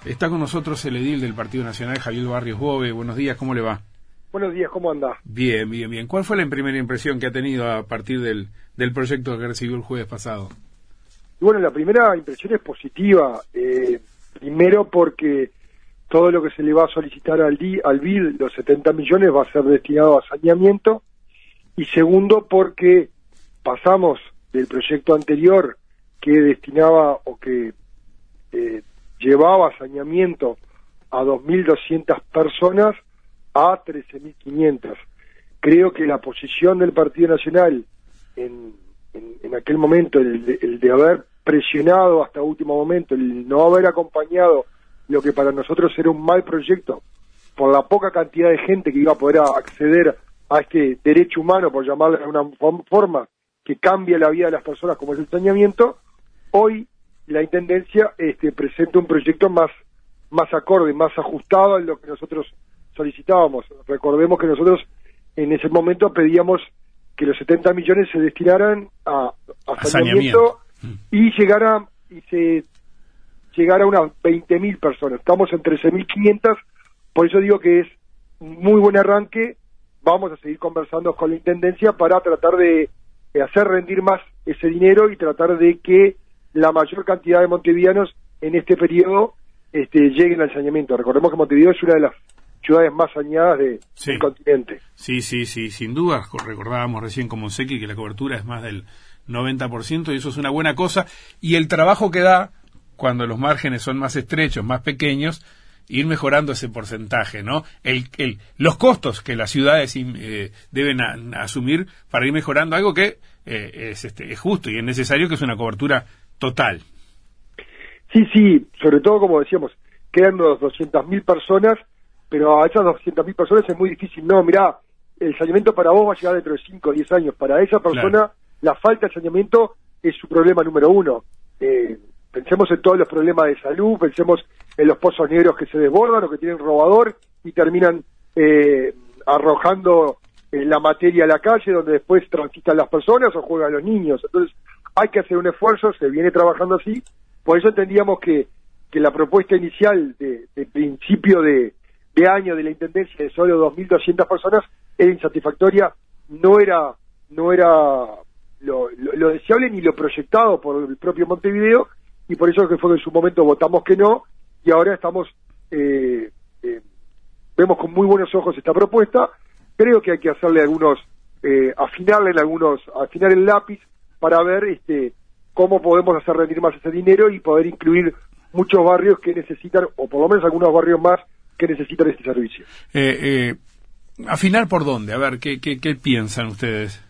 Está con nosotros el edil del Partido Nacional, Javier Barrios Bove. Buenos días, ¿cómo le va? Buenos días, ¿cómo anda? Bien, bien, bien. ¿Cuál fue la primera impresión que ha tenido a partir del proyecto que recibió el jueves pasado? Bueno, la primera impresión es positiva. Primero porque todo lo que se le va a solicitar al BID, los 70 millones, va a ser destinado a saneamiento. Y segundo porque pasamos del proyecto anterior que destinaba o que llevaba saneamiento a 2.200 personas a 13.500. Creo que la posición del Partido Nacional en aquel momento, el de haber presionado hasta último momento, el no haber acompañado lo que para nosotros era un mal proyecto, por la poca cantidad de gente que iba a poder acceder a este derecho humano, por llamarlo de alguna forma, que cambia la vida de las personas como es el saneamiento, hoy la Intendencia presenta un proyecto más acorde, más ajustado a lo que nosotros solicitábamos. Recordemos que nosotros en ese momento pedíamos que los 70 millones se destinaran a saneamiento y llegara a unas 20.000 personas. Estamos en 13.500, por eso digo que es un muy buen arranque. Vamos a seguir conversando con la Intendencia para tratar de hacer rendir más ese dinero y tratar de que la mayor cantidad de montevideanos en este periodo lleguen al saneamiento. Recordemos que Montevideo es una de las ciudades más saneadas del continente. Sí, sin duda. Recordábamos recién con Monsecchi que la cobertura es más del 90% y eso es una buena cosa. Y el trabajo que da, cuando los márgenes son más estrechos, más pequeños, ir mejorando ese porcentaje, ¿no? Los costos que las ciudades deben asumir para ir mejorando algo que es justo y es necesario, que es una cobertura total. Sí, sobre todo, como decíamos, quedan unos 200.000 personas, pero a esas 200.000 personas es muy difícil. No, mirá, el saneamiento para vos va a llegar dentro de 5 o 10 años. Para esa persona, claro, la falta de saneamiento es su problema número uno. Pensemos en todos los problemas de salud, pensemos en los pozos negros que se desbordan o que tienen robador y terminan arrojando la materia a la calle, donde después transitan las personas o juegan los niños. Entonces hay que hacer un esfuerzo, se viene trabajando así. Por eso entendíamos que la propuesta inicial de principio de año de la Intendencia de solo 2.200 personas era insatisfactoria, no era lo deseable ni lo proyectado por el propio Montevideo, y por eso que fue que en su momento votamos que no, y ahora estamos vemos con muy buenos ojos esta propuesta. Creo que hay que hacerle afinar el lápiz para ver cómo podemos hacer rendir más ese dinero y poder incluir muchos barrios que necesitan, o por lo menos algunos barrios más que necesitan este servicio. ¿Afinar por dónde? A ver, ¿qué piensan ustedes?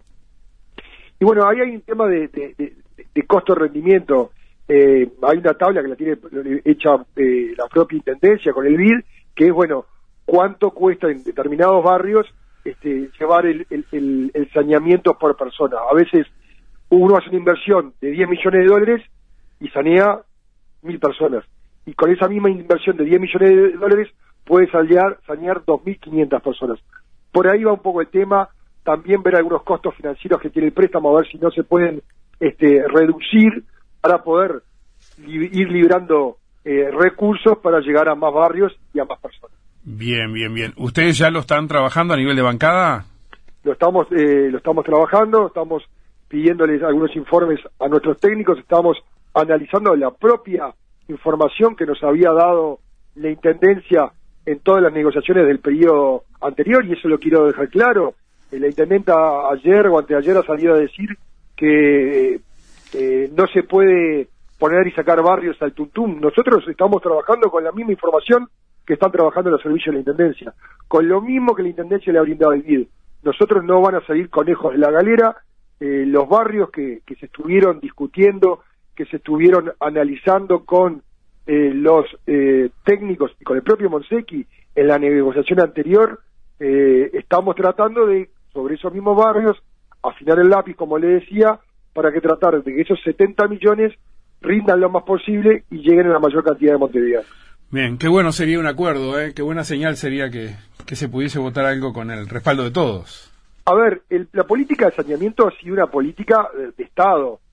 Y bueno, ahí hay un tema de costo-rendimiento. Hay una tabla que la tiene hecha la propia Intendencia con el BID, que es, bueno, cuánto cuesta en determinados barrios llevar el saneamiento por persona. A veces uno hace una inversión de 10 millones de dólares y sanea 1.000 personas. Y con esa misma inversión de 10 millones de dólares puede sanear 2.500 personas. Por ahí va un poco el tema. También ver algunos costos financieros que tiene el préstamo, a ver si no se pueden reducir para poder ir librando recursos para llegar a más barrios y a más personas. Bien. ¿Ustedes ya lo están trabajando a nivel de bancada? Lo estamos trabajando, estamos pidiéndoles algunos informes a nuestros técnicos, estamos analizando la propia información que nos había dado la Intendencia en todas las negociaciones del periodo anterior, y eso lo quiero dejar claro. La Intendenta ayer o anteayer ha salido a decir que no se puede poner y sacar barrios al tuntum. Nosotros estamos trabajando con la misma información que están trabajando los servicios de la Intendencia, con lo mismo que la Intendencia le ha brindado al BID. Nosotros no van a salir conejos de la galera. Los barrios que se estuvieron discutiendo, que se estuvieron analizando con los técnicos y con el propio Monsecchi en la negociación anterior, estamos tratando de, sobre esos mismos barrios, afinar el lápiz, como le decía, para que tratar de que esos 70 millones rindan lo más posible y lleguen a la mayor cantidad de montevideanos. Bien, qué bueno sería un acuerdo, qué buena señal sería que se pudiese votar algo con el respaldo de todos. A ver, la política de saneamiento ha sido una política de Estado.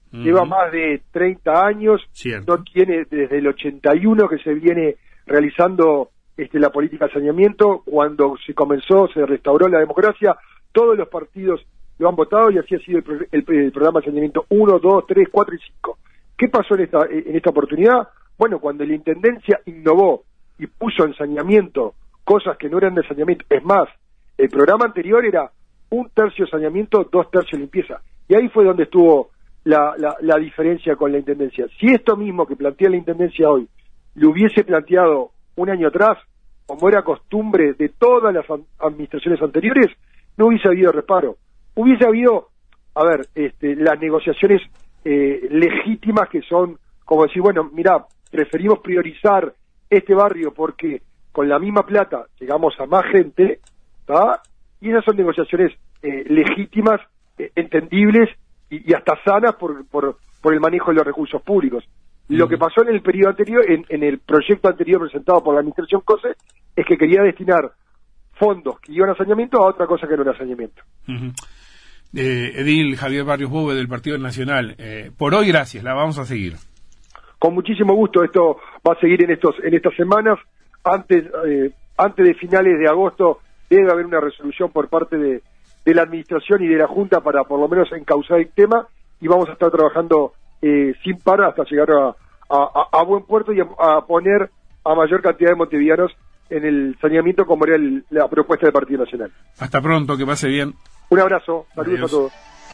lleva más de 30 años, Cierto. no tiene desde el 81 que se viene realizando la política de saneamiento. Cuando se comenzó, se restauró la democracia, todos los partidos lo han votado y así ha sido el programa de saneamiento 1, 2, 3, 4 y 5. ¿Qué pasó en esta oportunidad? Bueno, cuando la Intendencia innovó y puso en saneamiento cosas que no eran de saneamiento, es más, el programa anterior era 1/3 saneamiento, 2/3 limpieza, y ahí fue donde estuvo la diferencia con la Intendencia. Si esto mismo que plantea la Intendencia hoy lo hubiese planteado un año atrás, como era costumbre de todas las administraciones anteriores, no hubiese habido reparo. Hubiese habido, las negociaciones legítimas que son, como decir, bueno, mirá, preferimos priorizar este barrio porque con la misma plata llegamos a más gente, ¿tá? Y esas son negociaciones legítimas, entendibles y hasta sanas por el manejo de los recursos públicos. Lo que pasó en el periodo anterior, en el proyecto anterior presentado por la administración COSE, es que quería destinar fondos que iban a saneamiento a otra cosa que no era saneamiento. Edil Javier Barrios Bove del Partido Nacional, por hoy gracias, la vamos a seguir. Con muchísimo gusto, esto va a seguir en estas semanas. Antes de finales de agosto debe haber una resolución por parte de la administración y de la Junta para por lo menos encauzar el tema, y vamos a estar trabajando sin parar hasta llegar a buen puerto y a poner a mayor cantidad de montevideanos en el saneamiento como era la propuesta del Partido Nacional. Hasta pronto, que pase bien. Un abrazo, saludos. Adiós. A todos.